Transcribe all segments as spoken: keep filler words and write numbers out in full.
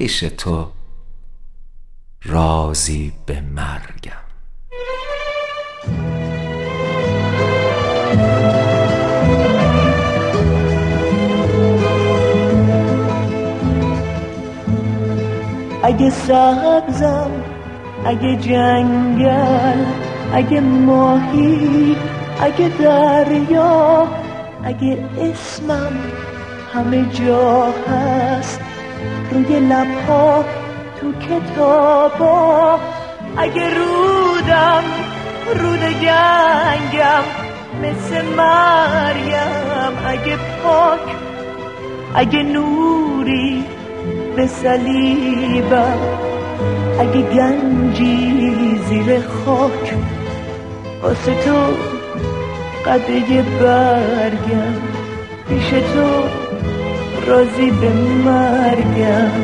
پیش تو راضی به مرگم. اگه سبزم، اگه جنگل، اگه ماهی، اگه دریا، اگه اسمم همه جا هست، روی لبها، تو کتابا، اگه رودم رود گنگم مثل مریم، اگه پاک، اگه نوری به صلیبم، اگه گنجی زیر خاک، واسه تو قده برگم، پیش تو راضی به مرگم.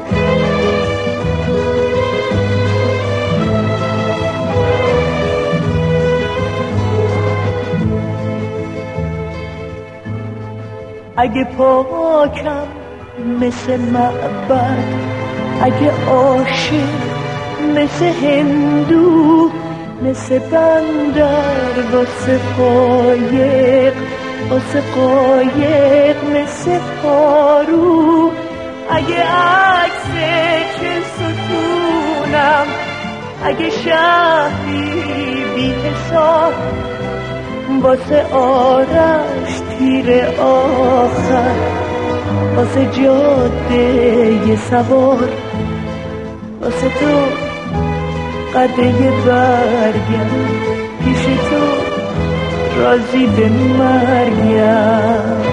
اگه پاکم مثل معبد، اگه عاشق مثل هندو، مثل بندر واسه قایق، واسه قایق مثل پارو، اگه عکس چه ستونم، اگه شهری بی حساب، واسه آرش تیر آخر، واسه جاده سوار، واسه تو قده برگم، پیش تو راضی به مرگم.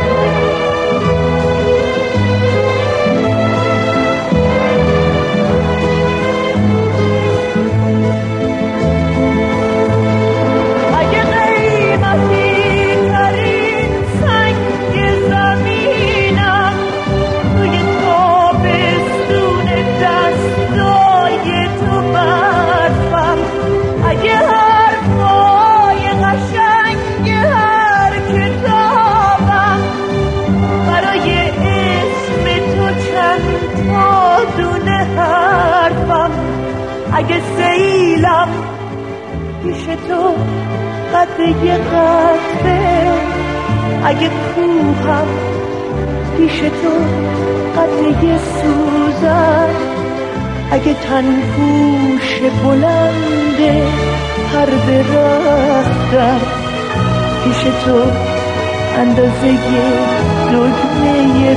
اگه سیلم پیش تو قده قطره، اگه کوهم پیش تو قده سوزن، اگه تنپوش بلنده هر درختم، پیش تو اندازه دگمه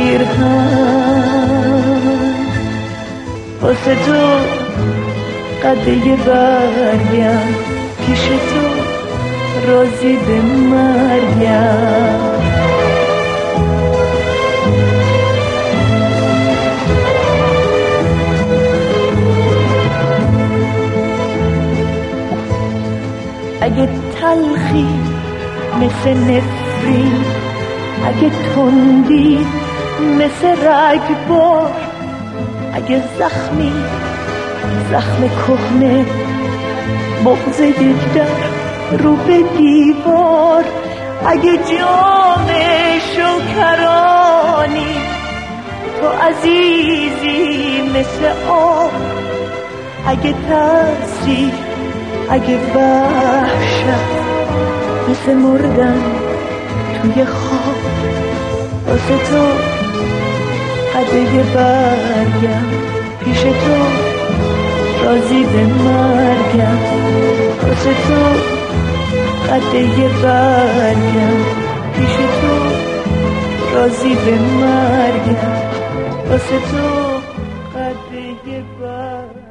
پیرهن، واسه تو قده برگم، پیش تو راضی به مرگم. اگه تلخی مثل نفرین، اگه تندی مثل رگبار، اگه زخمی زخم کهنه بغض یک در رو به دیوار، اگه جام شوکرانی تو عزیزی مثل آب، اگه ترسی، اگه وحشت مثل مردن توی خواب، واسه تو قده برگم، پیش تو راضی به مرگم، واسه تو قده برگم، پیش تو راضی به مرگم، واسه تو قده برگم.